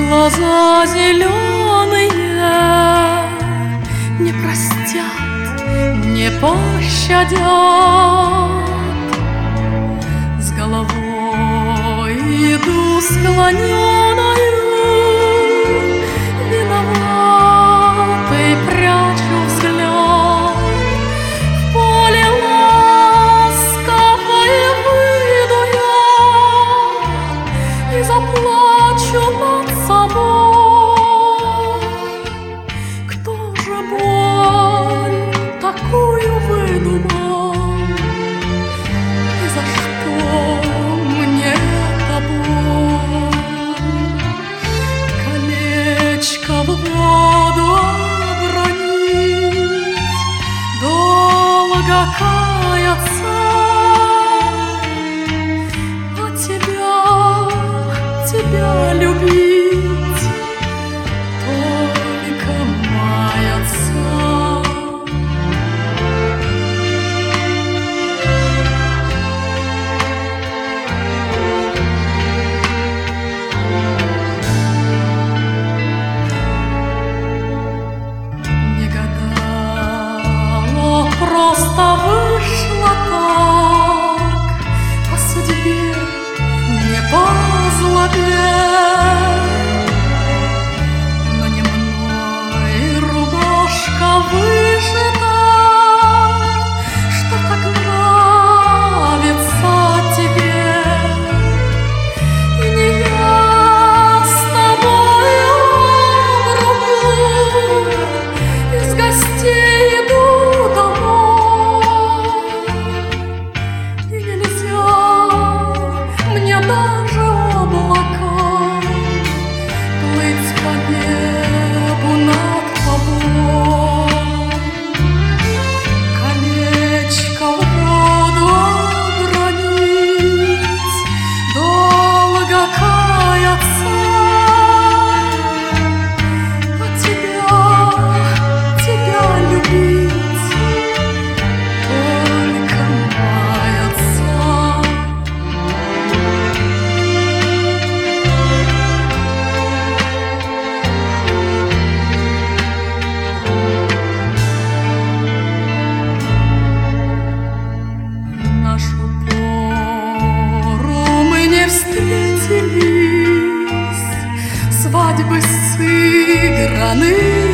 Глаза зеленые не простят, не пощадят. С головой иду склоненою, виноватой прячу взгляд. В поле ласковое выйду я и заплачу над собой. Кто же боль такую выдумал? И за что мне эта боль? Колечко в воду обронить, долго каяться, а тебя любить, только маяться. Не гадала, просто вышло так, по судьбе, не по злобе. Но не мной рубашка вышита, что так нравится тебе. И не я с тобою в руку из гостей иду домой. И нельзя мне даже облакам плыть по небу над тобой. Колечко в воду обронить, долго каяться, а тебя любить, только маяться. Нашу пору мы не встретились, свадьбы сыграны.